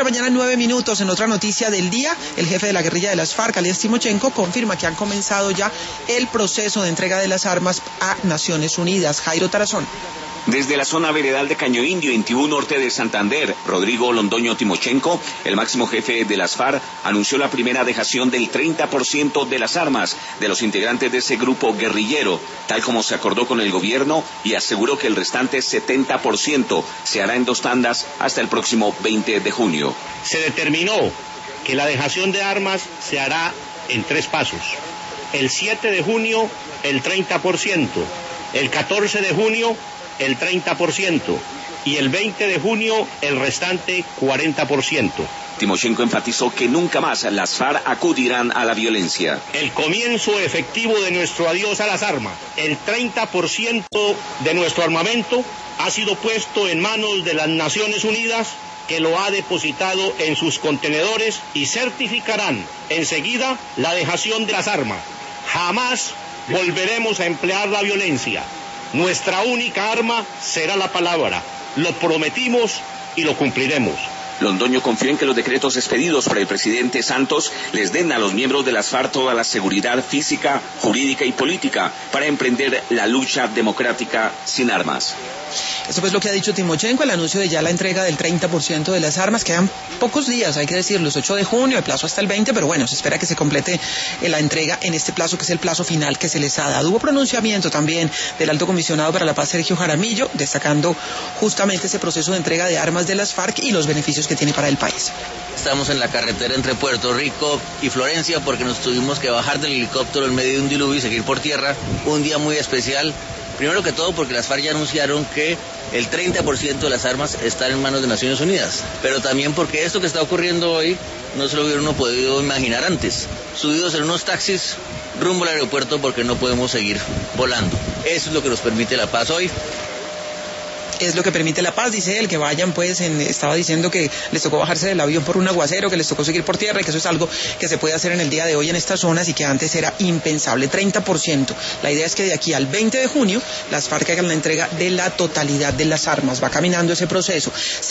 8:09 a.m. En otra noticia del día, el jefe de la guerrilla de las FARC, alias Timochenko, confirma que han comenzado ya el proceso de entrega de las armas a Naciones Unidas. Jairo Tarazón. Desde la zona veredal de Caño Indio, en Tibú Norte de Santander, Rodrigo Londoño Timochenko, el máximo jefe de las FARC, anunció la primera dejación del 30% de las armas de los integrantes de ese grupo guerrillero, tal como se acordó con el gobierno, y aseguró que el restante 70% se hará en 2 tandas hasta el próximo 20 de junio. Se determinó que la dejación de armas se hará en 3 pasos. El 7 de junio, el 30%, el 14 de junio, el 30%, y el 20 de junio el restante 40%. Timochenko enfatizó que nunca más las FARC acudirán a la violencia. El comienzo efectivo de nuestro adiós a las armas, el 30% de nuestro armamento ha sido puesto en manos de las Naciones Unidas, que lo ha depositado en sus contenedores y certificarán enseguida la dejación de las armas. Jamás volveremos a emplear la violencia. Nuestra única arma será la palabra. Lo prometimos y lo cumpliremos. Londoño confió en que los decretos expedidos por el presidente Santos les den a los miembros de las FARC toda la seguridad física, jurídica y política para emprender la lucha democrática sin armas. Eso pues lo que ha dicho Timochenko, el anuncio de ya la entrega del 30% de las armas. Quedan pocos días, hay que decirlo, 8 de junio, el plazo hasta el 20, pero bueno, se espera que se complete la entrega en este plazo, que es el plazo final que se les ha dado. Hubo pronunciamiento también del Alto Comisionado para la Paz, Sergio Jaramillo, destacando justamente ese proceso de entrega de armas de las FARC y los beneficios que tiene para el país. Estamos en la carretera entre Puerto Rico y Florencia porque nos tuvimos que bajar del helicóptero en medio de un diluvio y seguir por tierra. Un día muy especial. Primero que todo porque las FARC ya anunciaron que el 30% de las armas están en manos de Naciones Unidas, pero también porque esto que está ocurriendo hoy no se lo hubiera uno podido imaginar antes. Subidos en unos taxis rumbo al aeropuerto porque no podemos seguir volando. Eso es lo que nos permite la paz hoy. Es lo que permite la paz, dice él, que vayan estaba diciendo que les tocó bajarse del avión por un aguacero, que les tocó seguir por tierra y que eso es algo que se puede hacer en el día de hoy en estas zonas y que antes era impensable, 30%. La idea es que de aquí al 20 de junio las FARC hagan la entrega de la totalidad de las armas, va caminando ese proceso.